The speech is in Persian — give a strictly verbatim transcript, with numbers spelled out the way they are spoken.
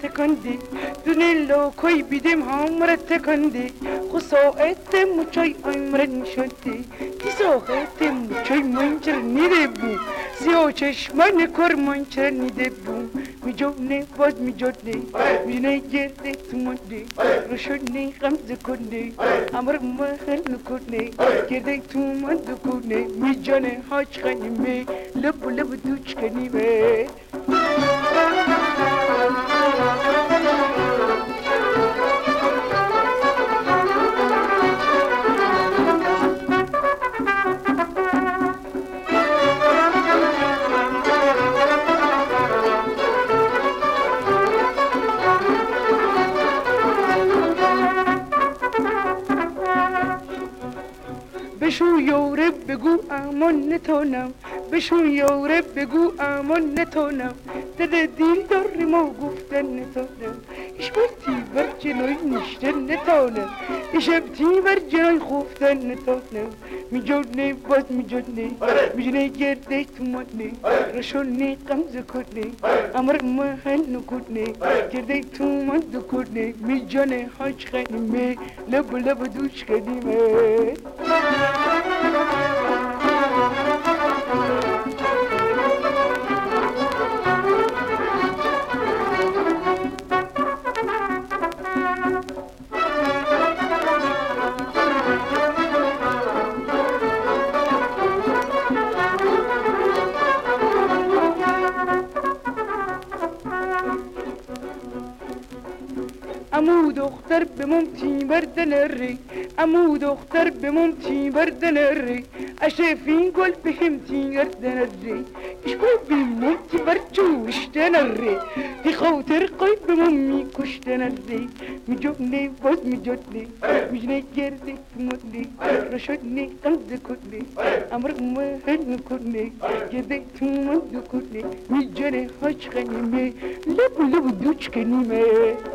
تکندی دنیلو کوی بیدم همرا تکندی خساعت مچای عمرن شدی کساعت مچای منچر نیده بو سیاه چشمان کر منچر نیده بو می جونه باز می جونه می نه گرده تو منده روشنی غمزه کنده امر محل نکنه گرده تو منده کنه می جانه هاچ خنیمه لب لب دوچ کنیمه بشو یوره بگو امان نتونم بشو یوره بگو امان نتونم دل دیل داری ما گفتن نتونم ایش برتی بر جنوی نشتن نتونم ایشم تی بر جنوی خوفتن نتونم می جونه باز می جونه می جونه گرده تو منه رشونه قمزه کنه امر محل نکنه گرده تو من دو کنه می جانه هاچ خنیمه لب لب دوش کنیمه امو دختر بموم تی بردن ری امو دختر بموم تی بردن ری اشفین گل بهم تی گردن ری ایش بای بموم تی بر جوشتن ری دی خاطر قای بموم می کشتن ری می جونه باز می جونه می جونه گرده کمونه رشدنی قمزه کنه امر محل نکنه گرده تو من دو کنه می جانه هاچ خنیمه لب لب دوچ کنیمه